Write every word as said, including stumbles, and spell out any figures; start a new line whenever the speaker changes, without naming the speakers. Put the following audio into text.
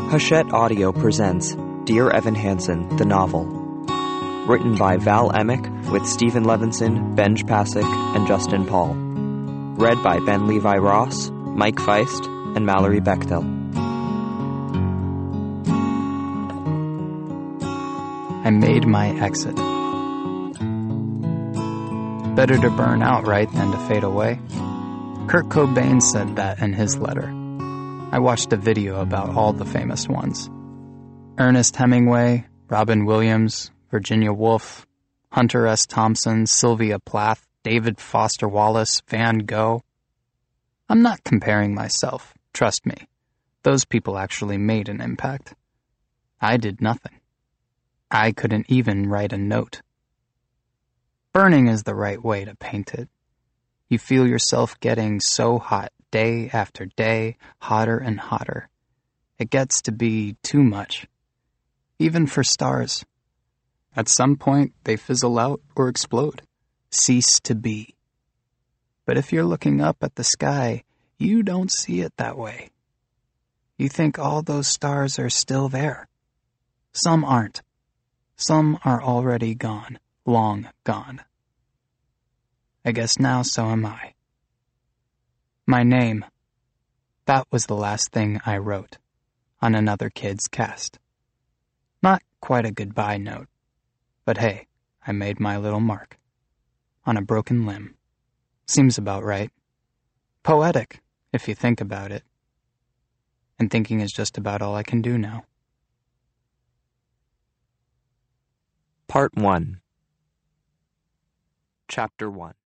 Hachette Audio presents Dear Evan Hansen, the novel. Written by Val Emick with Stephen Levinson, Benj Pasek, and Justin Paul. Read by Ben Levi Ross, Mike Feist, and Mallory Bechtel.
I made my exit. Better to burn out, right, than to fade away? Kurt Cobain said that in his letter. I watched a video about all the famous ones. Ernest Hemingway, Robin Williams, Virginia Woolf, Hunter S. Thompson, Sylvia Plath, David Foster Wallace, Van Gogh. I'm not comparing myself, trust me. Those people actually made an impact. I did nothing. I couldn't even write a note. Burning is the right way to paint it. You feel yourself getting so hot day after day, hotter and hotter. It gets to be too much. Even for stars. At some point, they fizzle out or explode. Cease to be. But if you're looking up at the sky, you don't see it that way. You think all those stars are still there. Some aren't. Some are already gone, long gone. I guess now so am I. My name. That was the last thing I wrote on another kid's cast. Not quite a goodbye note, but hey, I made my little mark. On a broken limb. Seems about right. Poetic, if you think about it. And thinking is just about all I can do now.
Part one. Chapter one.